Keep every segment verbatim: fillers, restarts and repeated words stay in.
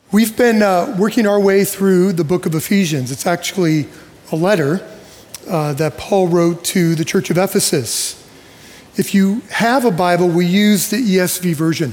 We've been uh, working our way through the book of Ephesians. It's actually a letter uh, that Paul wrote to the church of Ephesus. If you have a Bible, we use the E S V version.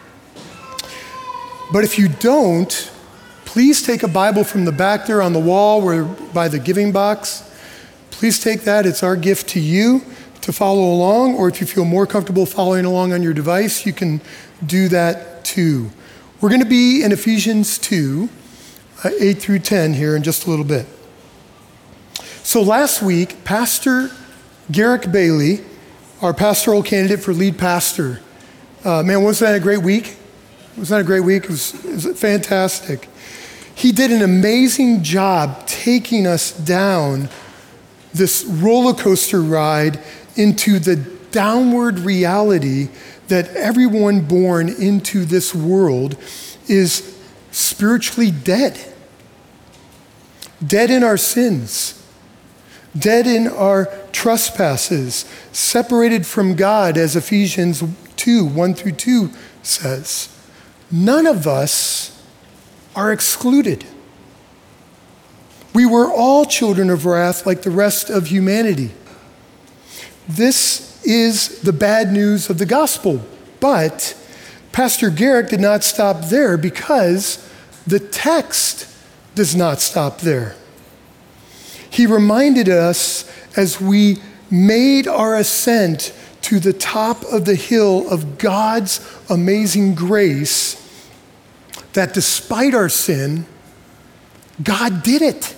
But if you don't, please take a Bible from the back there on the wall where by the giving box. Please take that. It's our gift to you to follow along, or if you feel more comfortable following along on your device, you can do that too. We're going to be in Ephesians two, uh, eight through ten here in just a little bit. So last week, Pastor Garrick Bailey, our pastoral candidate for lead pastor, uh, man, wasn't that a great week? Wasn't that a great week? It was, it was fantastic. He did an amazing job taking us down this roller coaster ride into the downward reality that everyone born into this world is spiritually dead. Dead in our sins, dead in our trespasses, separated from God, as Ephesians two, one through two says. None of us are excluded. We were all children of wrath like the rest of humanity. This is the bad news of the gospel. But Pastor Garrick did not stop there because the text does not stop there. He reminded us as we made our ascent to the top of the hill of God's amazing grace that despite our sin, God did it.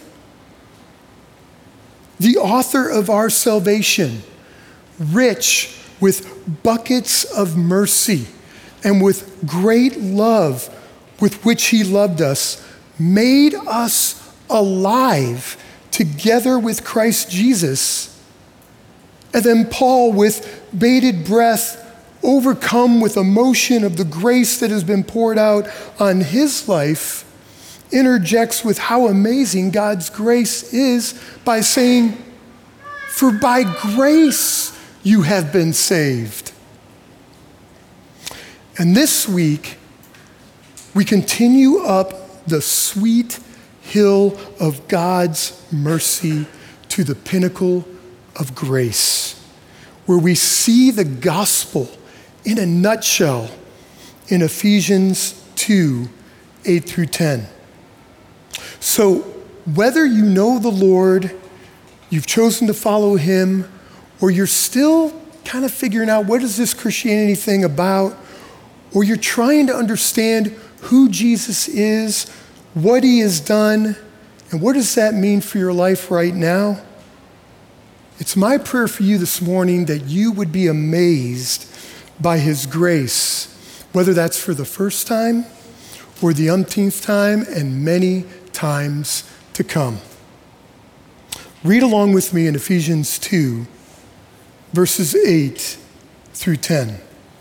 The author of our salvation, rich with buckets of mercy and with great love with which he loved us, made us alive together with Christ Jesus. And then Paul, with bated breath, overcome with emotion of the grace that has been poured out on his life, interjects with how amazing God's grace is by saying, "For by grace you have been saved." And this week, we continue up the sweet hill of God's mercy to the pinnacle of grace, where we see the gospel in a nutshell in Ephesians two, eight through ten. So whether you know the Lord, you've chosen to follow him, or you're still kind of figuring out what is this Christianity thing about, or you're trying to understand who Jesus is, what he has done, and what does that mean for your life right now, it's my prayer for you this morning that you would be amazed by his grace, whether that's for the first time or the umpteenth time and many times to come. Read along with me in Ephesians two, verses eight through ten.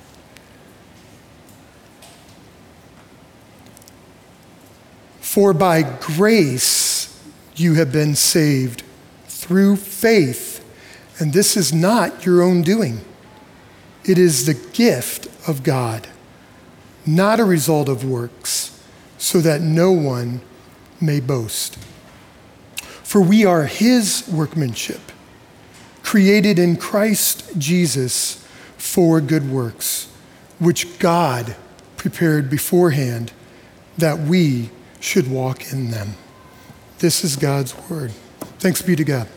For by grace you have been saved through faith, and this is not your own doing. It is the gift of God, not a result of works, so that no one may boast. For we are his workmanship, created in Christ Jesus for good works, which God prepared beforehand that we should walk in them. This is God's word. Thanks be to God.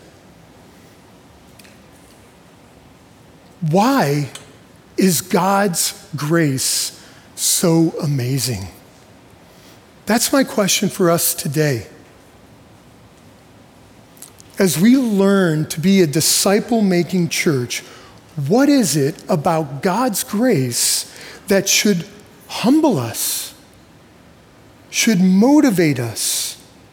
Why is God's grace so amazing? That's my question for us today. As we learn to be a disciple-making church, what is it about God's grace that should humble us, should motivate us?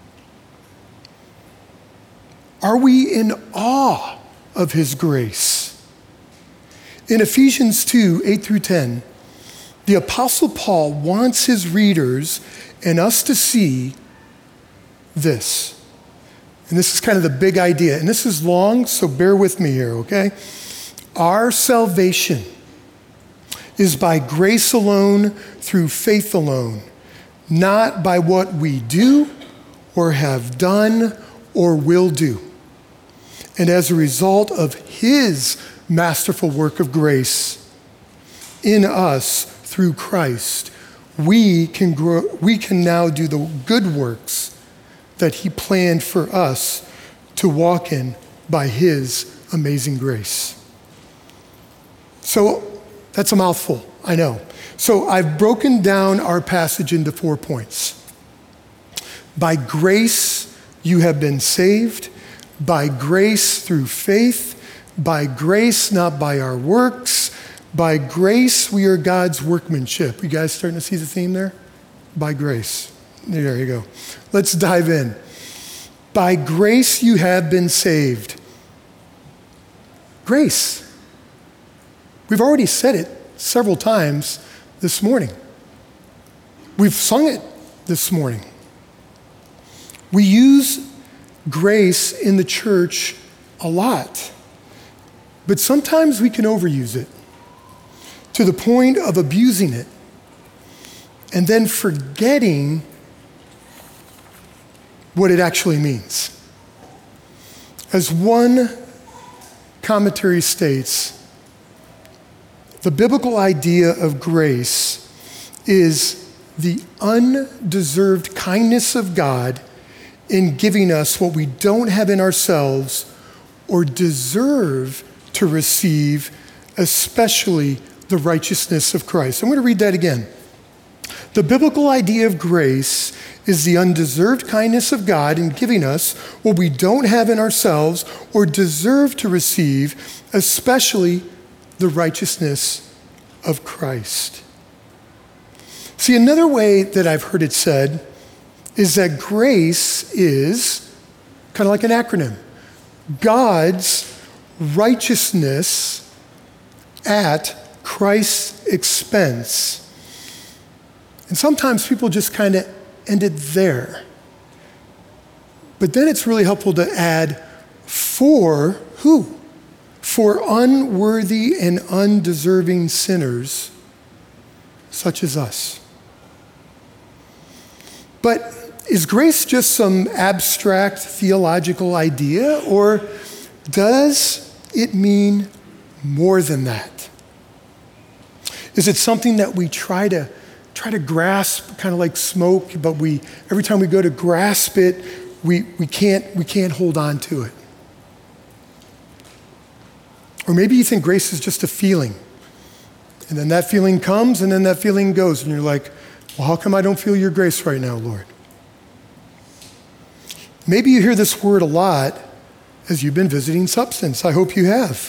Are we in awe of his grace? In Ephesians two, eight through ten, the Apostle Paul wants his readers and us to see this. And this is kind of the big idea. And this is long, so bear with me here, okay? Our salvation is by grace alone, through faith alone. not by what we do or have done or will do. And as a result of his masterful work of grace in us through Christ, we can grow, we can now do the good works that he planned for us to walk in by his amazing grace. So that's a mouthful, I know. So I've broken down our passage into four points. By grace you have been saved, by grace through faith, by grace not by our works, by grace we are God's workmanship. You guys starting to see the theme there? By grace. There you go. Let's dive in. By grace you have been saved. Grace. We've already said it several times this morning. We've sung it this morning. We use grace in the church a lot, but sometimes we can overuse it to the point of abusing it and then forgetting what it actually means. As one commentary states, the biblical idea of grace is the undeserved kindness of God in giving us what we don't have in ourselves or deserve to receive, especially the righteousness of Christ. I'm going to read that again. The biblical idea of grace is the undeserved kindness of God in giving us what we don't have in ourselves or deserve to receive, especially the righteousness of Christ. See, another way that I've heard it said is that grace is kind of like an acronym. God's righteousness at Christ's expense. And sometimes people just kind of end it there. But then it's really helpful to add for who? For unworthy and undeserving sinners such as us. But is grace just some abstract theological idea, or does it mean more than that? Is it something that we try to try to grasp, kind of like smoke, but we every time we go to grasp it, we, we can't we can't hold on to it? Or maybe you think grace is just a feeling, and then that feeling comes, and then that feeling goes, and you're like, well, how come I don't feel your grace right now, Lord? Maybe you hear this word a lot as you've been visiting Substance. I hope you have.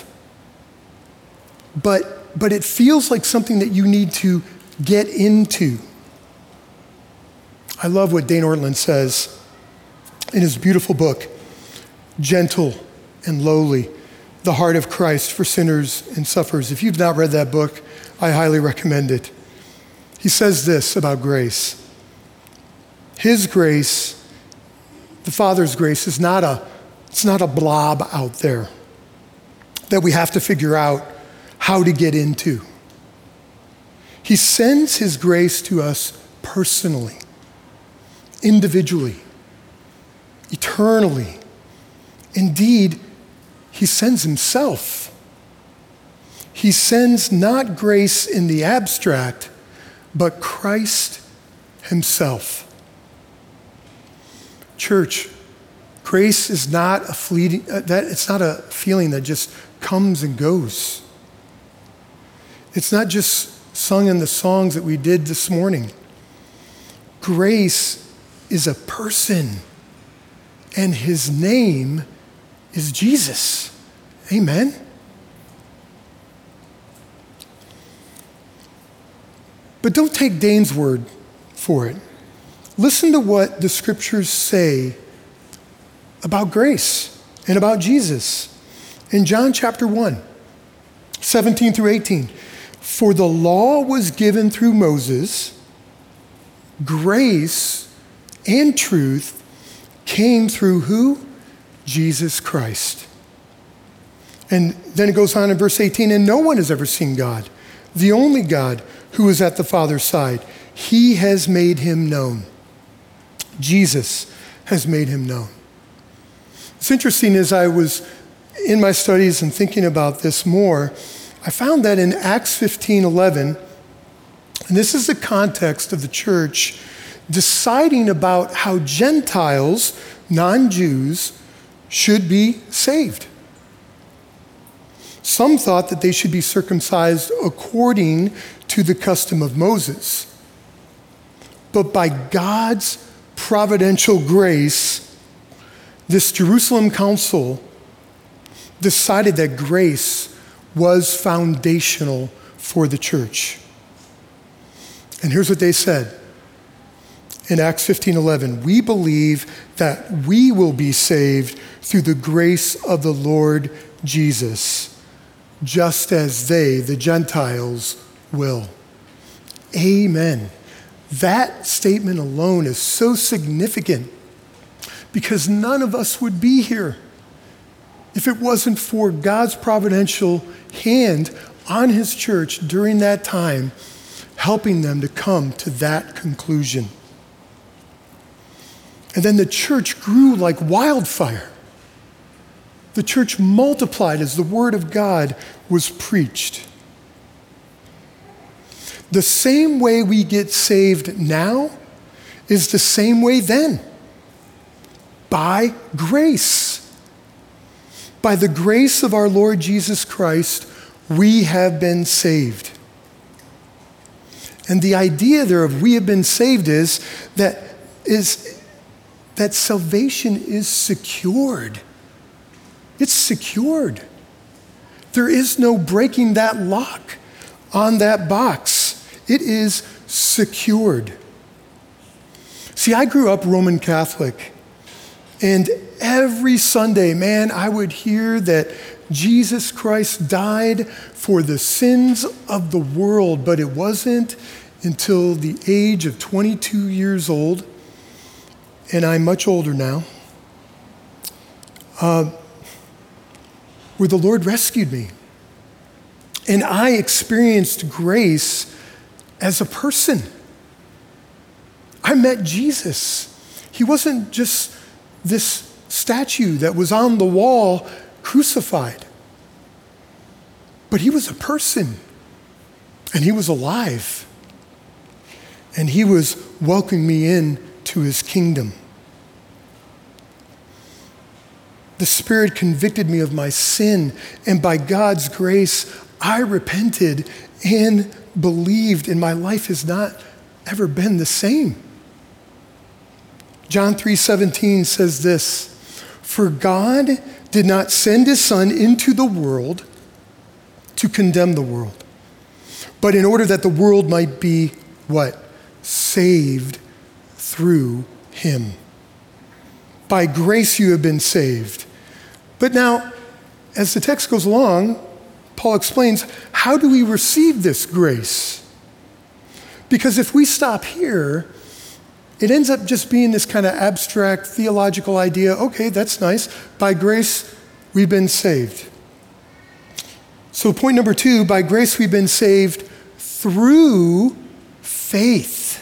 But, but it feels like something that you need to get into. I love what Dane Ortlund says in his beautiful book, Gentle and Lowly, The Heart of Christ for Sinners and Sufferers. If you've not read that book, I highly recommend it. He says this about grace. His grace, the Father's grace, is not a, it's not a blob out there that we have to figure out how to get into. He sends his grace to us personally, individually, eternally. Indeed, he sends himself. He sends not grace in the abstract, but Christ himself. Church, grace is not a fleeting, uh, that it's not a feeling that just comes and goes. It's not just sung in the songs that we did this morning. Grace is a person, and his name is Jesus. Amen. But don't take Dane's word for it. Listen to what the scriptures say about grace and about Jesus. In John chapter one, seventeen through eighteen, for the law was given through Moses, grace and truth came through who? Jesus Christ. And then it goes on in verse eighteen, and no one has ever seen God, the only God who is at the Father's side. he has made him known. Jesus has made him known. It's interesting, as I was in my studies and thinking about this more, I found that in Acts fifteen eleven, and this is the context of the church deciding about how Gentiles, non-Jews, should be saved. Some thought that they should be circumcised according to the custom of Moses. But by God's providential grace, this Jerusalem council decided that grace was foundational for the church. And here's what they said in Acts fifteen eleven, we believe that we will be saved through the grace of the Lord Jesus, just as they, the Gentiles, will. Amen. That statement alone is so significant because none of us would be here if it wasn't for God's providential hand on his church during that time, helping them to come to that conclusion. And then the church grew like wildfire. The church multiplied as the word of God was preached. The same way we get saved now is the same way then. By grace. By the grace of our Lord Jesus Christ, we have been saved. And the idea there of we have been saved is that is that salvation is secured. It's secured. There is no breaking that lock on that box. It is secured. See, I grew up Roman Catholic, and every Sunday, man, I would hear that Jesus Christ died for the sins of the world, but it wasn't until the age of twenty-two years old, and I'm much older now, uh, where the Lord rescued me. And I experienced grace as a person. I met Jesus. He wasn't just this statue that was on the wall crucified, but he was a person, and he was alive, and he was welcoming me in to his kingdom. The Spirit convicted me of my sin, and by God's grace, I repented and believed, and my life has not ever been the same. John three seventeen says this, "For God did not send his Son into the world to condemn the world, but in order that the world might be," what? "Saved through him." By grace you have been saved. But now, as the text goes along, Paul explains, how do we receive this grace? Because if we stop here, it ends up just being this kind of abstract theological idea. Okay, that's nice. By grace, we've been saved. So point number two, by grace we've been saved through faith.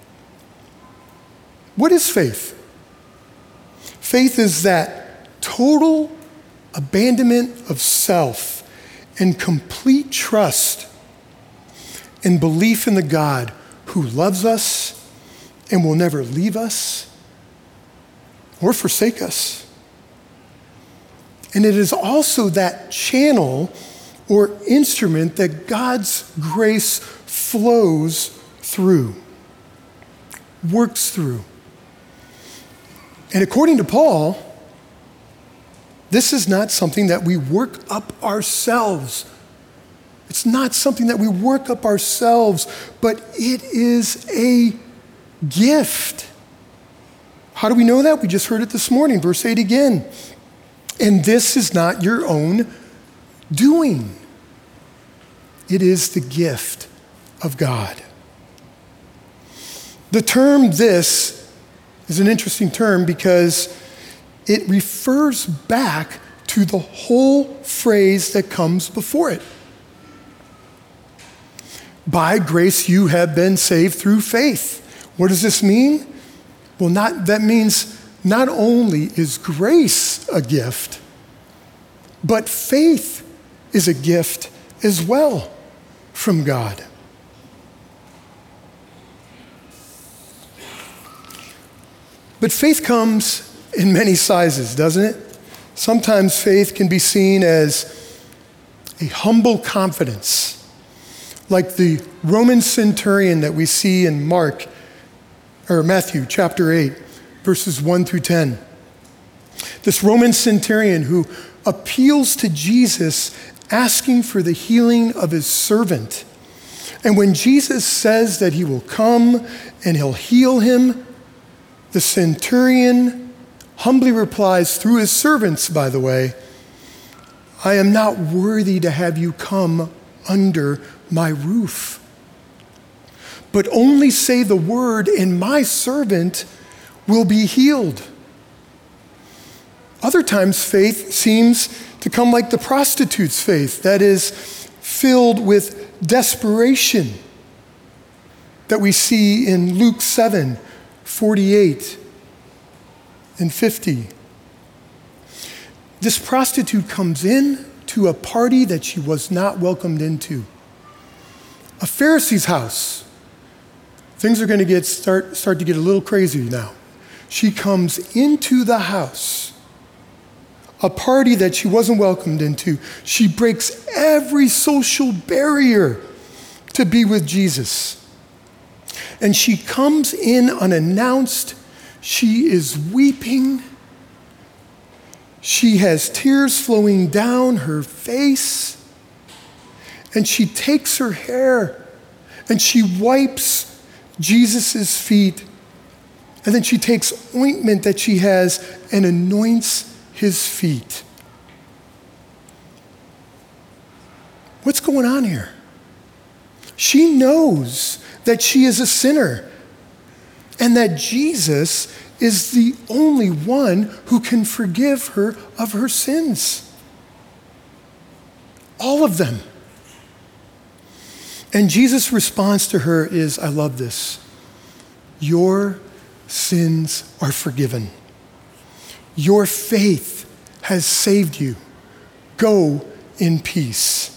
What is faith? Faith is that total abandonment of self and complete trust and belief in the God who loves us and will never leave us or forsake us. And it is also that channel or instrument that God's grace flows through, works through. And according to Paul, this is not something that we work up ourselves. It's not something that we work up ourselves, but it is a gift. How do we know that? We just heard it this morning, verse eight again. And this is not your own doing. It is the gift of God. The term "this" is an interesting term because it refers back to the whole phrase that comes before it. By grace you have been saved through faith. What does this mean? Well, not that means not only is grace a gift, but faith is a gift as well from God. But faith comes in many sizes, doesn't it? Sometimes faith can be seen as a humble confidence, like the Roman centurion that we see in Mark, or Matthew chapter eight, verses one through ten. This Roman centurion who appeals to Jesus asking for the healing of his servant. And when Jesus says that he will come and he'll heal him, the centurion humbly replies, through his servants, by the way, I am not worthy to have you come under my roof. But only say the word, and my servant will be healed. Other times, faith seems to come like the prostitute's faith, that is, filled with desperation, that we see in Luke seven, forty-eight and fifty. This prostitute comes in to a party that she was not welcomed into. A Pharisee's house. Things are going to get start, start to get a little crazy now. She comes into the house, a party that she wasn't welcomed into. She breaks every social barrier to be with Jesus. And she comes in unannounced. She is weeping. She has tears flowing down her face. And she takes her hair and she wipes Jesus' feet. And then she takes ointment that she has and anoints his feet. What's going on here? She knows that she is a sinner and that Jesus is the only one who can forgive her of her sins. All of them. And Jesus' response to her is, I love this. Your sins are forgiven. Your faith has saved you. Go in peace.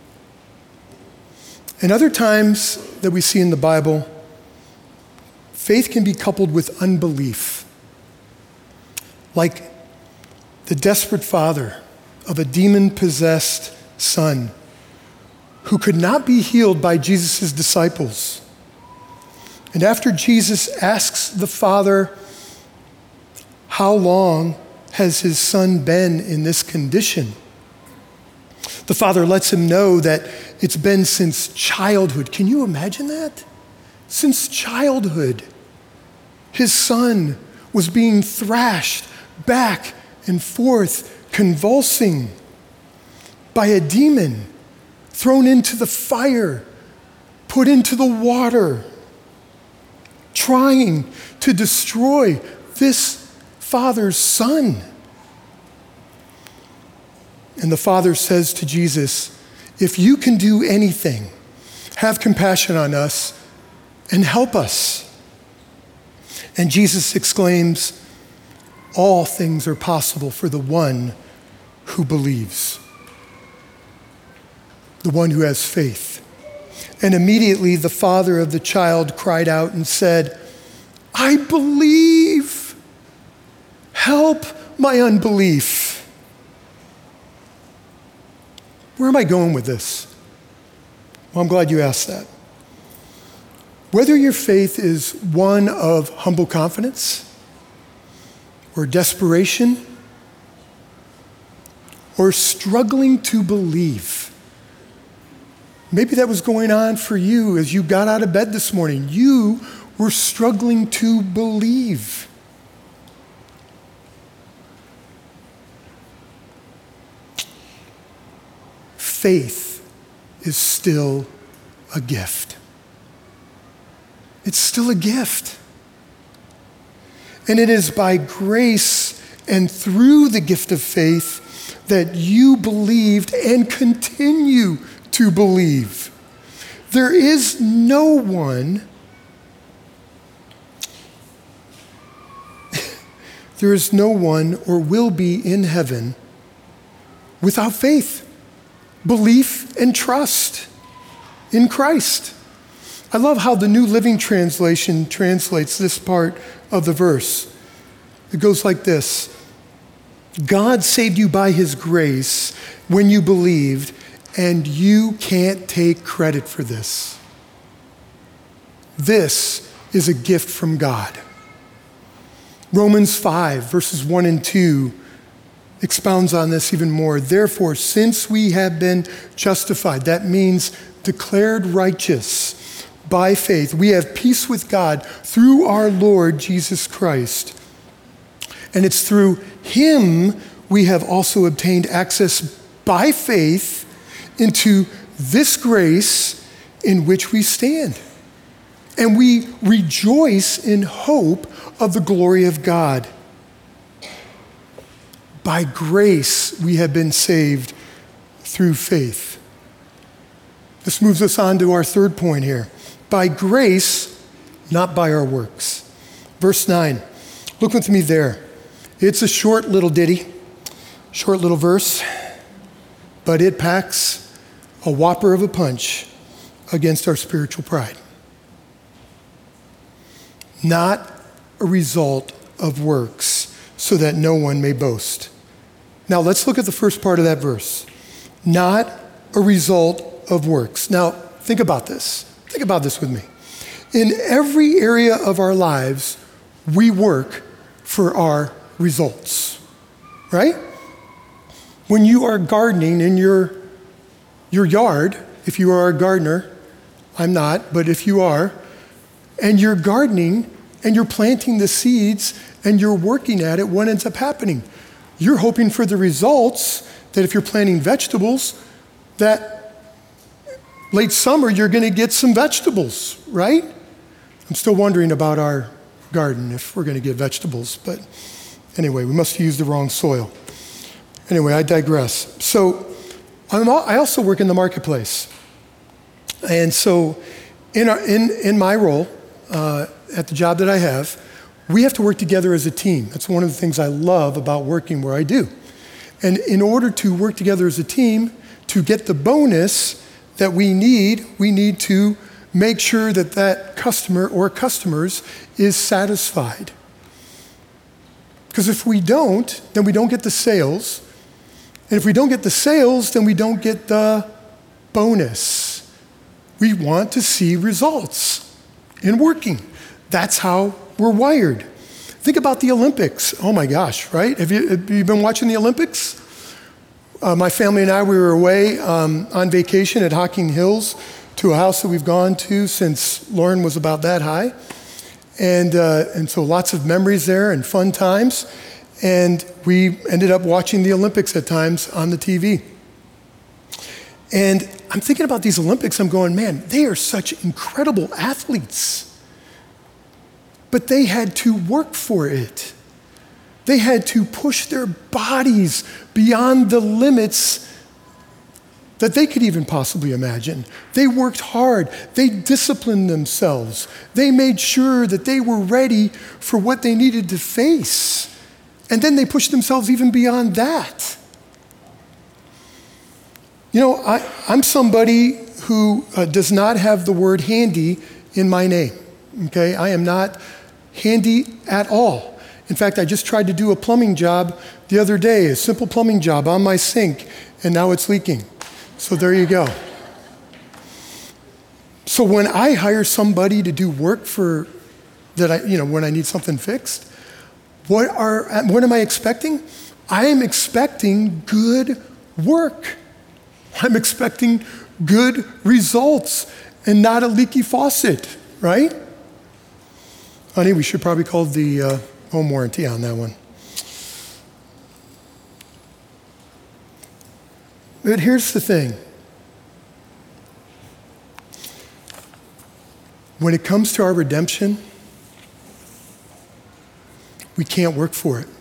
And other times that we see in the Bible, faith can be coupled with unbelief. Like the desperate father of a demon-possessed son who could not be healed by Jesus' disciples. And after Jesus asks the father, how long has his son been in this condition? The father lets him know that it's been since childhood. Can you imagine that? Since childhood, his son was being thrashed back and forth, convulsing by a demon, thrown into the fire, put into the water, trying to destroy this father's son. And the father says to Jesus, if you can do anything, have compassion on us and help us. And Jesus exclaims, all things are possible for the one who believes, the one who has faith. And immediately the father of the child cried out and said, I believe. Help my unbelief. Where am I going with this? Well, I'm glad you asked that. Whether your faith is one of humble confidence or desperation or struggling to believe, maybe that was going on for you as you got out of bed this morning. You were struggling to believe. Faith is still a gift. It's still a gift. And it is by grace and through the gift of faith that you believed and continue to believe. There is no one, there is no one or will be in heaven without faith, belief, and trust in Christ. I love how the New Living Translation translates this part of the verse. It goes like this: God saved you by his grace when you believed, and you can't take credit for this. This is a gift from God. Romans five, verses one and two expounds on this even more. Therefore, since we have been justified, that means declared righteous by faith, we have peace with God through our Lord Jesus Christ. And it's through him we have also obtained access by faith into this grace in which we stand. And we rejoice in hope of the glory of God. By grace we have been saved through faith. This moves us on to our third point here. By grace, not by our works. Verse nine, look with me there. It's a short little ditty, short little verse, but it packs a whopper of a punch against our spiritual pride. Not a result of works, so that no one may boast. Now let's look at the first part of that verse. Not a result of works. Now think about this. Think about this with me. In every area of our lives, we work for our results, right? When you are gardening in your, your yard, if you are a gardener, I'm not, but if you are, and you're gardening and you're planting the seeds and you're working at it, what ends up happening? You're hoping for the results that if you're planting vegetables, that late summer you're going to get some vegetables, right? I'm still wondering about our garden, if we're going to get vegetables, but anyway, we must have used the wrong soil. Anyway, I digress. So I'm, I also work in the marketplace. And so in, our, in, in my role, uh, at the job that I have, we have to work together as a team. That's one of the things I love about working where I do. And in order to work together as a team, to get the bonus that we need, we need to make sure that that customer or customers is satisfied. Because if we don't, then we don't get the sales. And if we don't get the sales, then we don't get the bonus. We want to see results in working. That's how we're wired. Think about the Olympics. Oh my gosh, right? Have you, have you been watching the Olympics? Uh, my family and I, we were away um, on vacation at Hocking Hills to a house that we've gone to since Lauren was about that high. And, uh, and so lots of memories there and fun times. And we ended up watching the Olympics at times on the T V. And I'm thinking about these Olympics, I'm going, man, they are such incredible athletes. But they had to work for it. They had to push their bodies beyond the limits that they could even possibly imagine. They worked hard. They disciplined themselves. They made sure that they were ready for what they needed to face. And then they pushed themselves even beyond that. You know, I, I'm somebody who uh, does not have the word handy in my name, okay? I am not handy at all. In fact, I just tried to do a plumbing job the other day, a simple plumbing job on my sink, and now it's leaking. So there you go. So when I hire somebody to do work for that, I, you know, when I need something fixed, what are what am I expecting? I am expecting good work. I'm expecting good results and not a leaky faucet, right? Honey, we should probably call the uh, home warranty on that one. But here's the thing. When it comes to our redemption, we can't work for it.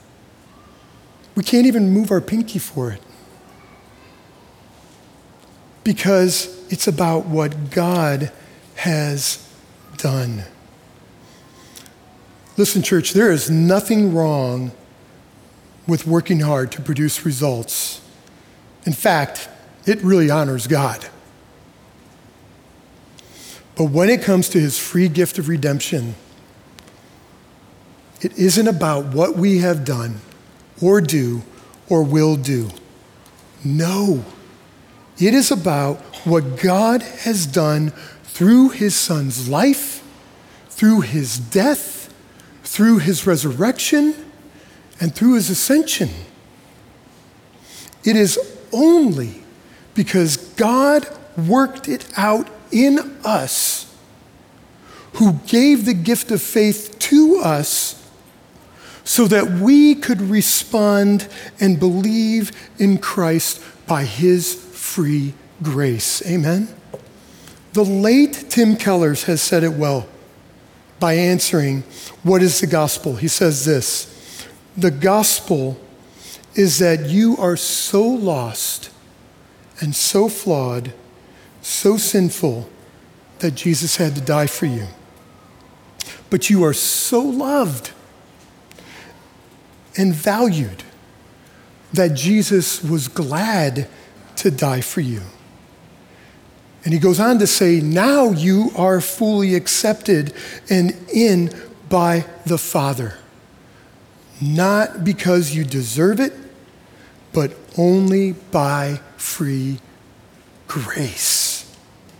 We can't even move our pinky for it. because it's about what God has done. Listen, church, there is nothing wrong with working hard to produce results. In fact, it really honors God. But when it comes to his free gift of redemption, it isn't about what we have done or do or will do. No, it is about what God has done through his Son's life, through his death, through his resurrection, and through his ascension. It is only because God worked it out in us, who gave the gift of faith to us so that we could respond and believe in Christ by his free grace. Amen? The late Tim Keller has said it well by answering, what is the gospel? He says this: the gospel is that you are so lost and so flawed, so sinful, that Jesus had to die for you. But you are so loved and valued that Jesus was glad to die for you. And he goes on to say, now you are fully accepted and in by the Father. Not because you deserve it, but only by free grace.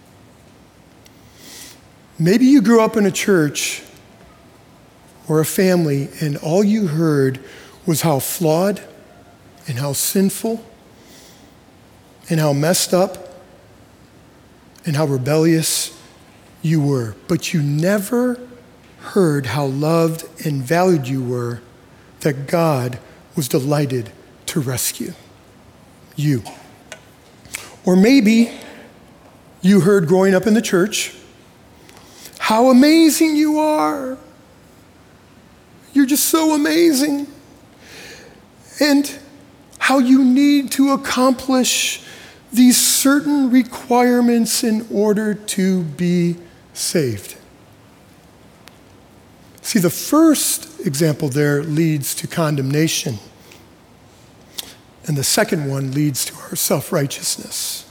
Maybe you grew up in a church or a family and all you heard was how flawed and how sinful and how messed up and how rebellious you were. But you never heard how loved and valued you were, that God was delighted to rescue you. Or maybe you heard growing up in the church how amazing you are. You're just so amazing. And how you need to accomplish these certain requirements in order to be saved. See, the first example there leads to condemnation, and the second one leads to our self-righteousness.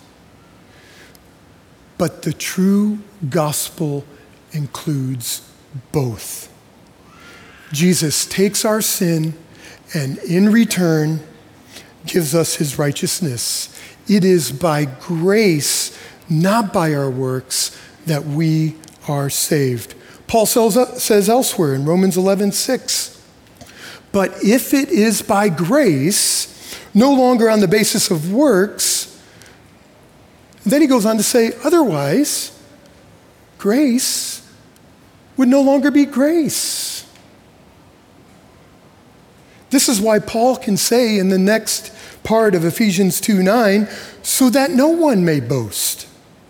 But the true gospel includes both. Jesus takes our sin and in return gives us his righteousness. It is by grace, not by our works, that we are saved. Paul says elsewhere in Romans eleven six, but if it is by grace, no longer on the basis of works, then he goes on to say, otherwise, grace would no longer be grace. This is why Paul can say in the next part of Ephesians two nine, so that no one may boast.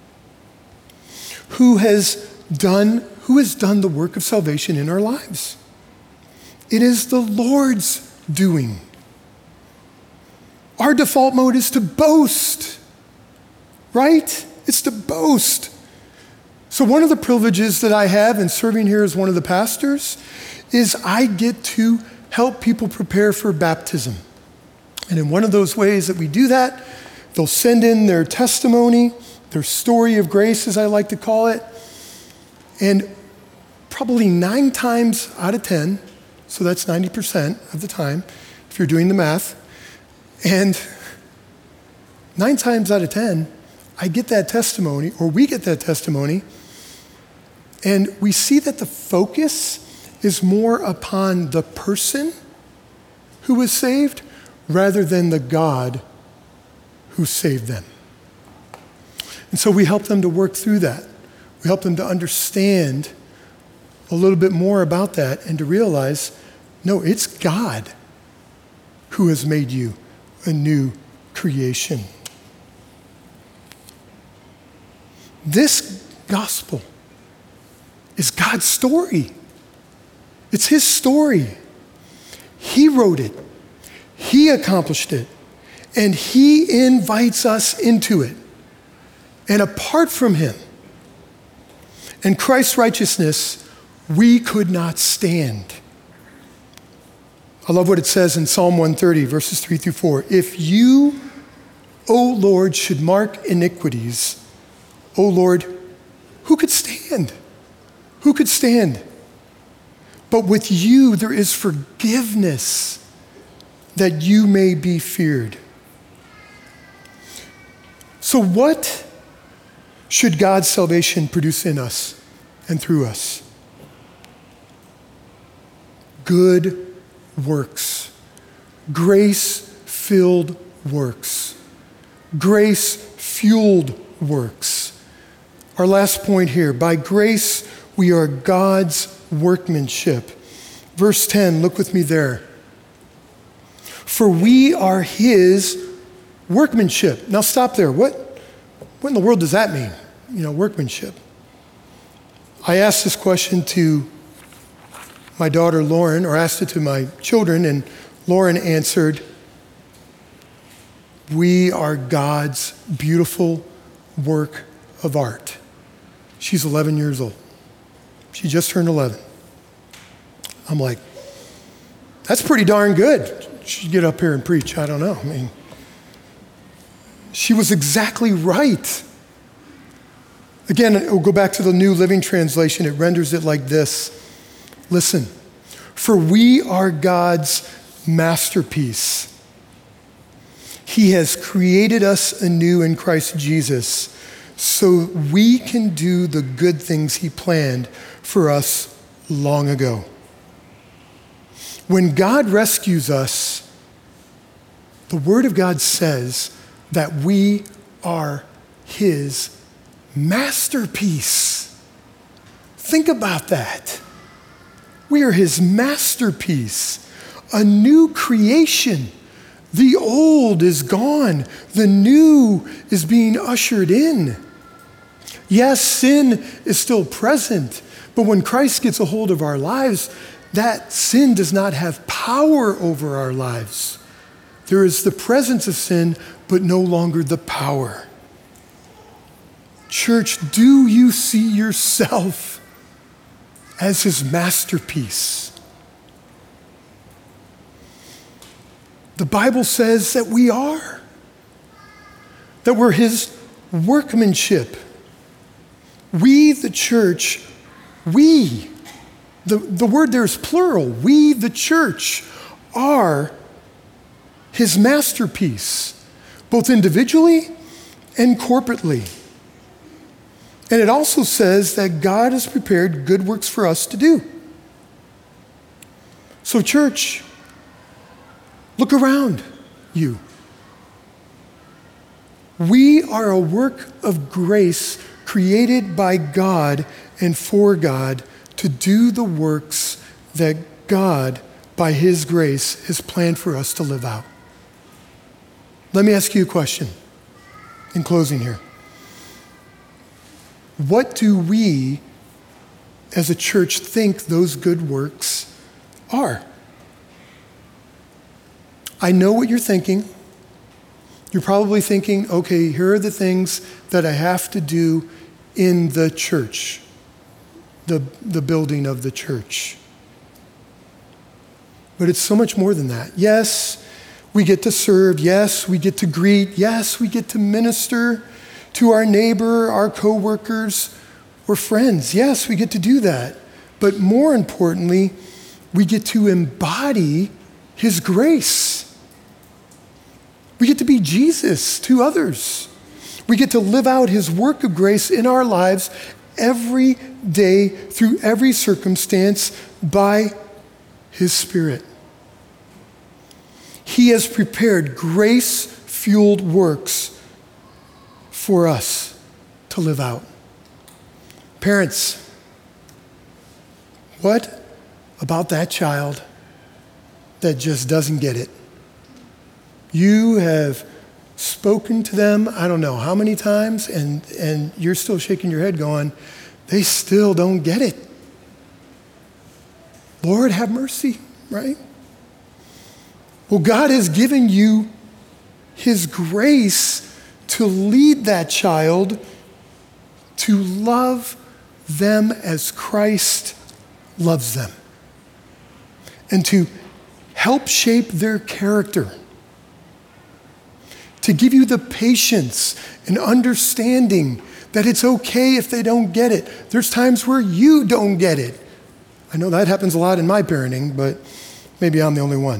Who has done, who has done the work of salvation in our lives? It is the Lord's doing. Our default mode is to boast, right? It's to boast. So one of the privileges that I have in serving here as one of the pastors is I get to help people prepare for baptism. And in one of those ways that we do that, they'll send in their testimony, their story of grace, as I like to call it. And probably nine times out of ten, so that's ninety percent of the time, if you're doing the math, and nine times out of ten, I get that testimony, or we get that testimony, and we see that the focus is more upon the person who was saved rather than the God who saved them. And so we help them to work through that. We help them to understand a little bit more about that and to realize, no, it's God who has made you a new creation. This gospel is God's story. It's his story. He wrote it. He accomplished it. And he invites us into it. And apart from him and Christ's righteousness, we could not stand. I love what it says in Psalm one thirty, verses three through four. If you, O Lord, should mark iniquities, O Lord, who could stand? Who could stand? But with you there is forgiveness, that you may be feared. So what should God's salvation produce in us and through us? Good works. Grace-filled works. Grace-fueled works. Our last point here, by grace we are God's workmanship. Verse ten, look with me there. For we are his workmanship. Now stop there. What, what in the world does that mean? You know, workmanship. I asked this question to my daughter Lauren, or asked it to my children, and Lauren answered, we are God's beautiful work of art. She's eleven years old. She just turned eleven. I'm like, that's pretty darn good. She'd get up here and preach. I don't know. I mean, she was exactly right. Again, we'll go back to the New Living Translation. It renders it like this. Listen, for we are God's masterpiece. He has created us anew in Christ Jesus so we can do the good things he planned for us long ago. When God rescues us, the Word of God says that we are his masterpiece. Think about that. We are his masterpiece, a new creation. The old is gone. The new is being ushered in. Yes, sin is still present, but when Christ gets a hold of our lives, that sin does not have power over our lives. There is the presence of sin, but no longer the power. Church, do you see yourself as his masterpiece? The Bible says that we are, that we're his workmanship. We, the church, we, the, the word there is plural, we, the church, are his masterpiece, both individually and corporately. And it also says that God has prepared good works for us to do. So church, look around you. We are a work of grace created by God and for God to do the works that God, by his grace, has planned for us to live out. Let me ask you a question in closing here. What do we as a church think those good works are? I know what you're thinking. You're probably thinking, okay, here are the things that I have to do in the church, the, the building of the church. But it's so much more than that. Yes, we get to serve. Yes, we get to greet. Yes, we get to minister to our neighbor, our coworkers, or friends. Yes, we get to do that. But more importantly, we get to embody his grace. We get to be Jesus to others. We get to live out his work of grace in our lives every day through every circumstance by his Spirit. He has prepared grace-fueled works for us to live out. Parents, what about that child that just doesn't get it? You have spoken to them, I don't know how many times, and, and you're still shaking your head going, they still don't get it. Lord, have mercy, right? Well, God has given you his grace to lead that child to love them as Christ loves them, and to help shape their character, to give you the patience and understanding that it's okay if they don't get it. There's times where you don't get it. I know that happens a lot in my parenting, but maybe I'm the only one.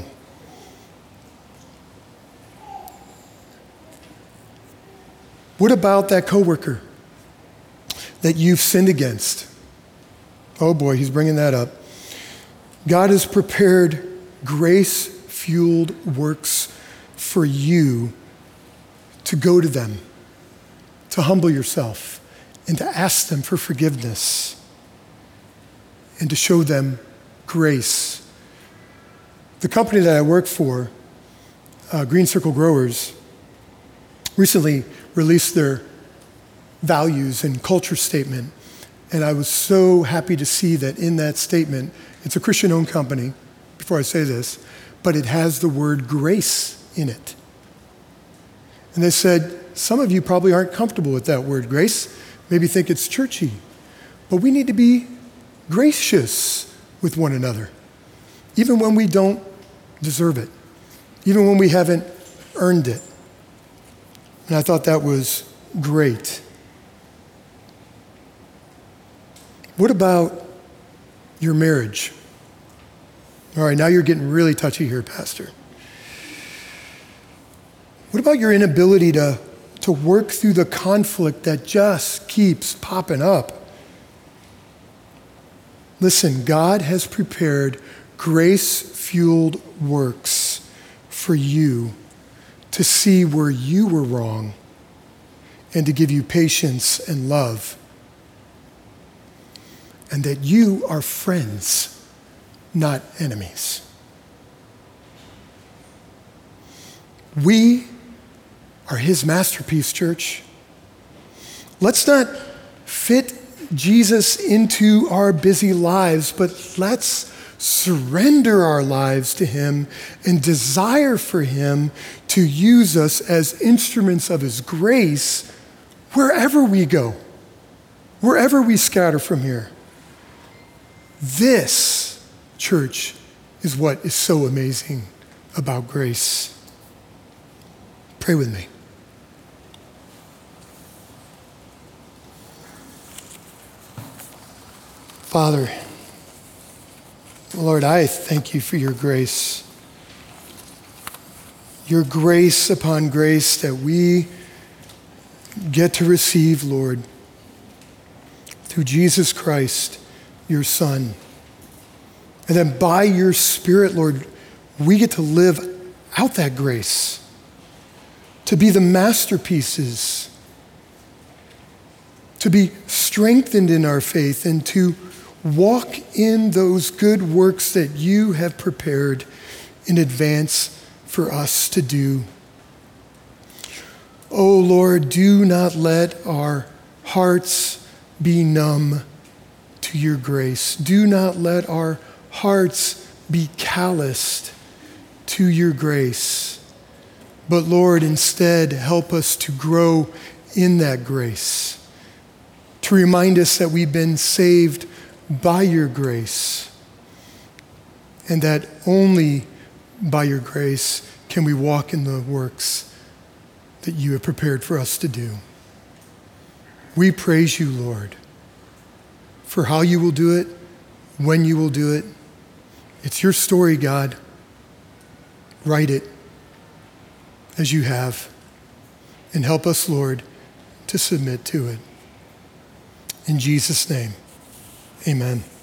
What about that coworker that you've sinned against? Oh boy, he's bringing that up. God has prepared grace-fueled works for you to go to them, to humble yourself, and to ask them for forgiveness, and to show them grace. The company that I work for, uh, Green Circle Growers, recently released their values and culture statement. And I was so happy to see that in that statement, it's a Christian-owned company, before I say this, but it has the word grace in it. And they said, some of you probably aren't comfortable with that word grace, maybe think it's churchy, but we need to be gracious with one another, even when we don't deserve it, even when we haven't earned it. And I thought that was great. What about your marriage? All right, now you're getting really touchy here, Pastor. What about your inability to, to work through the conflict that just keeps popping up? Listen, God has prepared grace-fueled works for you to see where you were wrong and to give you patience and love. And that you are friends, not enemies. We are his masterpiece, church. Let's not fit Jesus into our busy lives, but let's surrender our lives to him and desire for him to use us as instruments of his grace wherever we go, wherever we scatter from here. This, church, is what is so amazing about grace. Pray with me. Father, Lord, I thank you for your grace. Your grace upon grace that we get to receive, Lord, through Jesus Christ, your Son. And then by your Spirit, Lord, we get to live out that grace, to be the masterpieces, to be strengthened in our faith, and to walk in those good works that you have prepared in advance for us to do. Oh Lord, do not let our hearts be numb to your grace. Do not let our hearts be calloused to your grace. But Lord, instead, help us to grow in that grace, to remind us that we've been saved by your grace, and that only by your grace can we walk in the works that you have prepared for us to do. We praise you, Lord, for how you will do it, when you will do it. It's your story, God. Write it as you have, and help us, Lord, to submit to it. In Jesus' name, amen.